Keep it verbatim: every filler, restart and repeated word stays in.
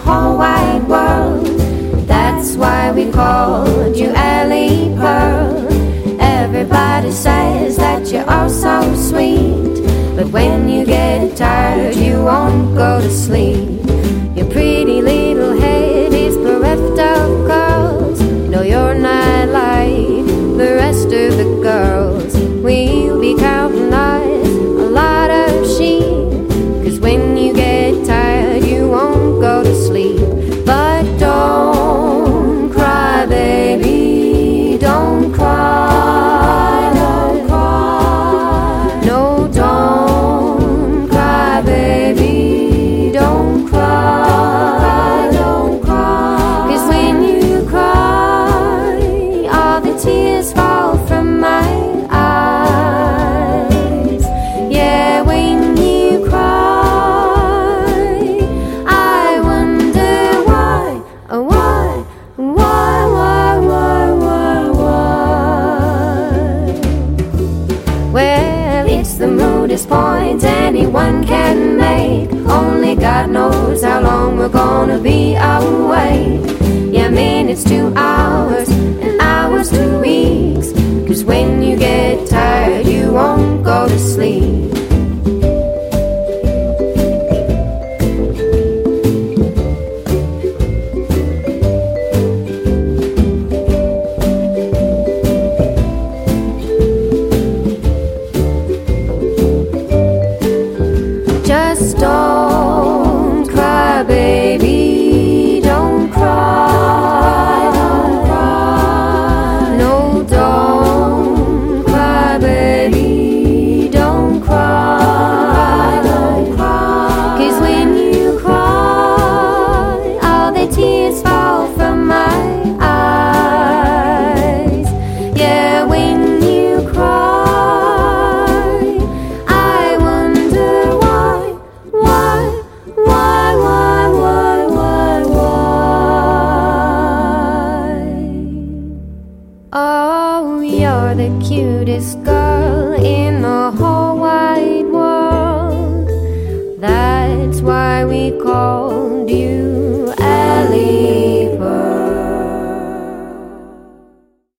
whole wide world. That's why we called you Ellie Pearl. Everybody says that you're all so sweet, but when you get tired you won't go to sleep. Your pretty little head is bereft of curls. No, you're not like the rest of the girls. We'll be counting us a lot of sheep, 'cause when you get tired you won't go to sleep. But don't cry, baby, don't cry, don't cry. No, don't cry, baby, don't cry, don't cry. 'Cause when you cry, all the tears fall from my eyes. Yeah, when you cry, I wonder why, oh, why, why, why, why, why, why? Well, it's the rudest point anyone can make. Only God knows how long we're gonna be away. Yeah, minutes to hours and hours to weeks, 'cause when you get tired you won't go to sleep. Just don't cry, baby, don't cry, don't cry. No, don't cry, baby, don't cry, don't cry. 'Cause when you cry, all the tears fall from my eyes. Yeah, when you cry, I wonder why, why, why, why, why, why, why? Oh, you're the cutest girl in the whole wide world. That's why we call